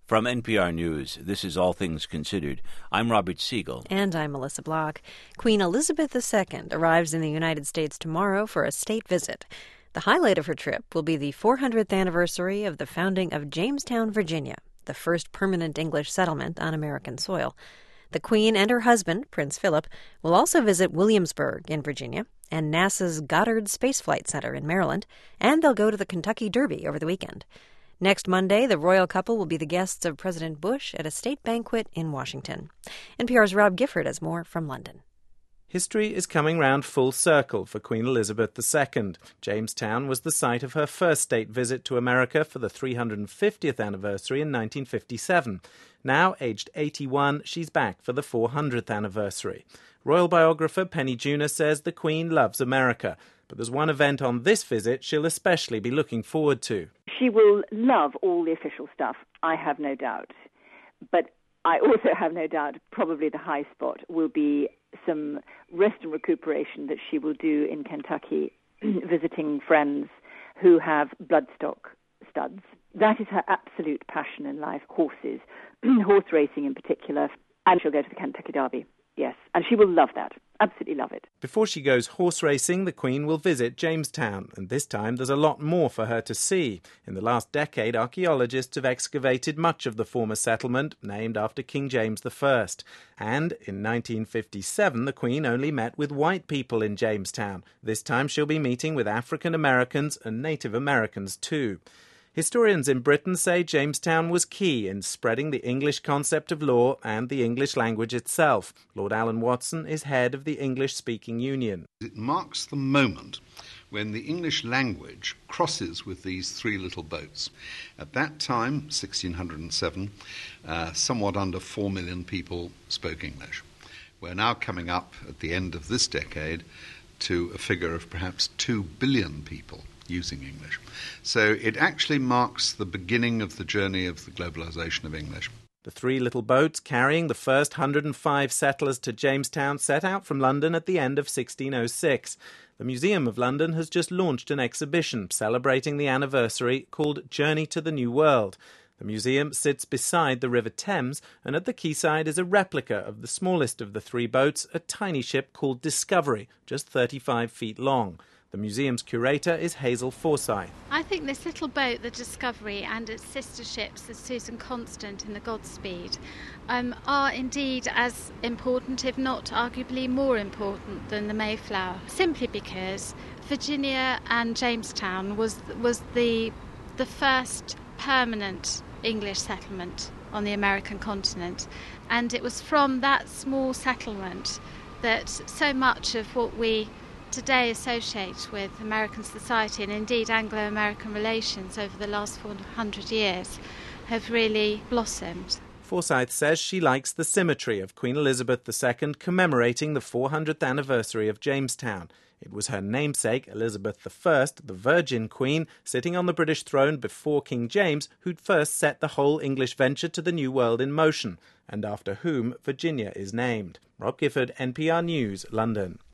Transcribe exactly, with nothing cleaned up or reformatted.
From N P R News, this is All Things Considered. I'm Robert Siegel. And I'm Melissa Block. Queen Elizabeth the Second arrives in the United States tomorrow for a state visit. The highlight of her trip will be the four hundredth anniversary of the founding of Jamestown, Virginia, the first permanent English settlement on American soil. The Queen and her husband, Prince Philip, will also visit Williamsburg in Virginia and NASA's Goddard Space Flight Center in Maryland, and they'll go to the Kentucky Derby over the weekend. Next Monday, the royal couple will be the guests of President Bush at a state banquet in Washington. N P R's Rob Gifford has more from London. History is coming round full circle for Queen Elizabeth the Second. Jamestown was the site of her first state visit to America for the three hundred fiftieth anniversary in nineteen fifty-seven. Now, aged eighty-one, she's back for the four hundredth anniversary. Royal biographer Penny Junor says the Queen loves America, but there's one event on this visit she'll especially be looking forward to. She will love all the official stuff, I have no doubt. But I also have no doubt probably the high spot will be some rest and recuperation that she will do in Kentucky, visiting friends who have bloodstock studs. That is her absolute passion in life, horses, horse racing in particular, and she'll go to the Kentucky Derby. Yes, and she will love that. Absolutely love it. Before she goes horse racing, the Queen will visit Jamestown, and this time there's a lot more for her to see. In the last decade, archaeologists have excavated much of the former settlement, named after King James the First. And in nineteen fifty-seven, the Queen only met with white people in Jamestown. This time she'll be meeting with African Americans and Native Americans too. Historians in Britain say Jamestown was key in spreading the English concept of law and the English language itself. Lord Alan Watson is head of the English-speaking Union. It marks the moment when the English language crosses with these three little boats. At that time, sixteen oh seven, uh, somewhat under four million people spoke English. We're now coming up at the end of this decade to a figure of perhaps two billion people using English. So it actually marks the beginning of the journey of the globalization of English. The three little boats carrying the first one hundred five settlers to Jamestown set out from London at the end of sixteen oh six. The Museum of London has just launched an exhibition celebrating the anniversary called Journey to the New World. The museum sits beside the River Thames, and at the quayside is a replica of the smallest of the three boats, a tiny ship called Discovery, just thirty-five feet long. The museum's curator is Hazel Forsyth. I think this little boat, the Discovery, and its sister ships, the Susan Constant and the Godspeed, um, are indeed as important, if not arguably more important, than the Mayflower, simply because Virginia and Jamestown was was the the first permanent English settlement on the American continent, and it was from that small settlement that so much of what we today associate with American society and indeed Anglo-American relations over the last four hundred years have really blossomed. Forsyth says she likes the symmetry of Queen Elizabeth the Second commemorating the four hundredth anniversary of Jamestown. It was her namesake, Elizabeth the First, the Virgin Queen, sitting on the British throne before King James, who'd first set the whole English venture to the New World in motion, and after whom Virginia is named. Rob Gifford, N P R News, London.